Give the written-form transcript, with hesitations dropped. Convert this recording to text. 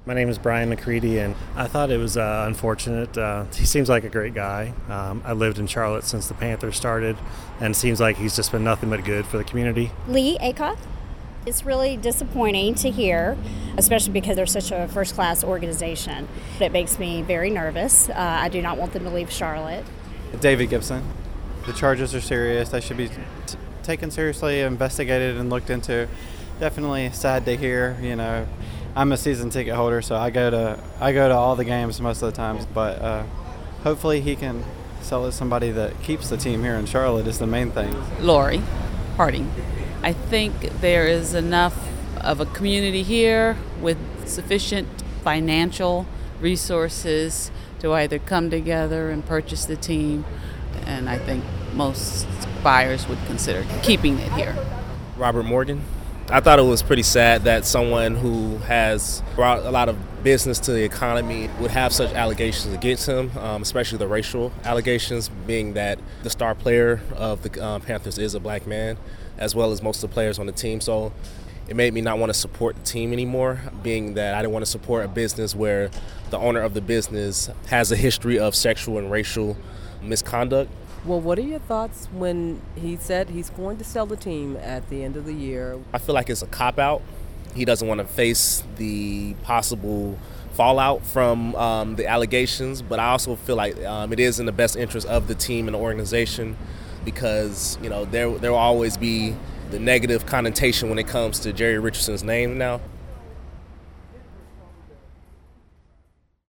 My name is Brian McCready, and I thought it was unfortunate. He seems like a great guy. I lived in Charlotte since the Panthers started, and it seems like he's just been nothing but good for the community. Lee Acock. It's really disappointing to hear, especially because they're such a first-class organization. It makes me very nervous. I do not want them to leave Charlotte. David Gibson. The charges are serious. They should be taken seriously, investigated, and looked into. Definitely sad to hear. I'm a season ticket holder, so I go to all the games most of the times. But hopefully he can sell it to somebody that keeps the team here in Charlotte is the main thing. Lori Harding. I think there is enough of a community here with sufficient financial resources to either come together and purchase the team, and I think most buyers would consider keeping it here. Robert Morgan. I thought it was pretty sad that someone who has brought a lot of business to the economy would have such allegations against him, especially the racial allegations, being that the star player of the Panthers is a black man, as well as most of the players on the team. So it made me not want to support the team anymore, being that I didn't want to support a business where the owner of the business has a history of sexual and racial misconduct. Well, what are your thoughts when he said he's going to sell the team at the end of the year? I feel like it's a cop-out. He doesn't want to face the possible fallout from the allegations, but I also feel like it is in the best interest of the team and the organization because, there will always be the negative connotation when it comes to Jerry Richardson's name now.